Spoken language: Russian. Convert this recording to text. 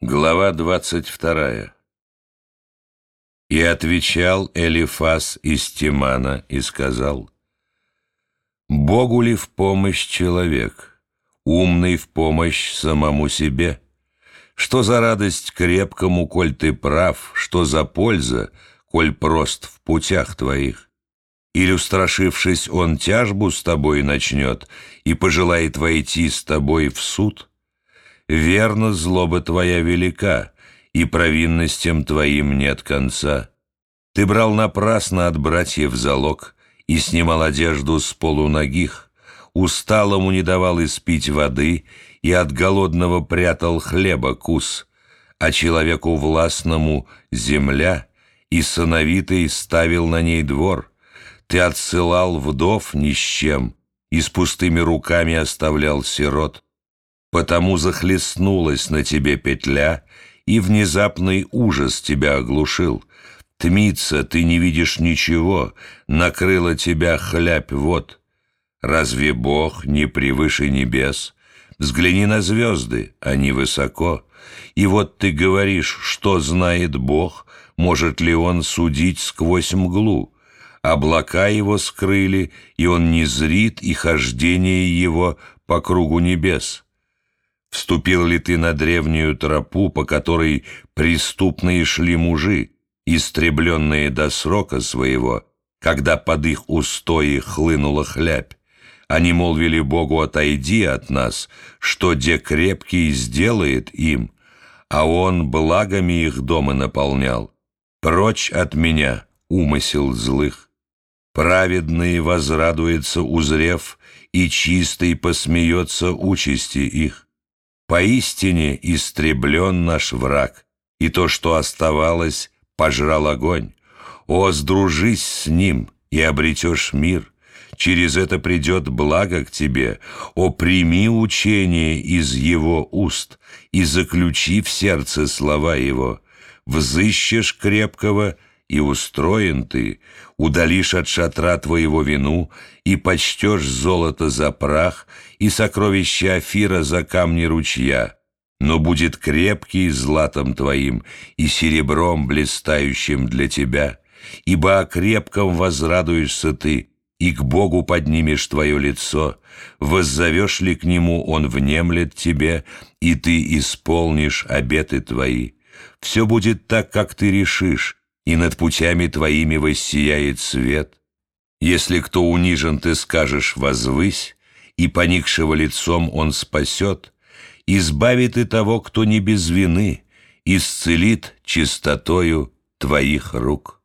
Глава 22. И отвечал Элифаз из Темана и сказал: «Богу ли в помощь человек, умный в помощь самому себе? Что за радость крепкому, коль ты прав, что за польза, коль прост в путях твоих? Или, устрашившись, он тяжбу с тобой начнет и пожелает войти с тобой в суд? Верно, злоба твоя велика, и провинностям твоим нет конца. Ты брал напрасно от братьев залог и снимал одежду с полуногих, усталому не давал испить воды и от голодного прятал хлеба кус, а человеку властному земля, и сыновитый ставил на ней двор. Ты отсылал вдов ни с чем и с пустыми руками оставлял сирот. Потому захлестнулась на тебе петля, и внезапный ужас тебя оглушил. Тмится, ты не видишь ничего, накрыла тебя хлябь вод. Разве Бог не превыше небес? Взгляни на звезды, они высоко. И вот ты говоришь, что знает Бог, может ли Он судить сквозь мглу? Облака Его скрыли, и Он не зрит, и хождение Его по кругу небес. Вступил ли ты на древнюю тропу, по которой преступные шли мужи, истребленные до срока своего, когда под их устои хлынула хлябь? Они молвили Богу: отойди от нас, что де крепкий сделает им, а Он благами их дома наполнял. Прочь от меня умысел злых. Праведный возрадуется, узрев, и чистый посмеется участи их. Поистине истреблен наш враг, и то, что оставалось, пожрал огонь. О, сдружись с ним, и обретешь мир. Через это придет благо к тебе. О, прими учение из его уст, и заключи в сердце слова его. Взыщешь крепкого, и устроен ты, удалишь от шатра твоего вину, и почтешь золото за прах, и сокровища Офира за камни ручья. Но будет крепкий златом твоим и серебром блистающим для тебя, ибо о крепком возрадуешься ты, и к Богу поднимешь твое лицо. Воззовешь ли к Нему, Он внемлет тебе, и ты исполнишь обеты твои. Все будет так, как ты решишь, и над путями твоими воссияет свет. Если кто унижен, ты скажешь: возвысь, и поникшего лицом он спасет. Избавит и того, кто не без вины, исцелит чистотою твоих рук.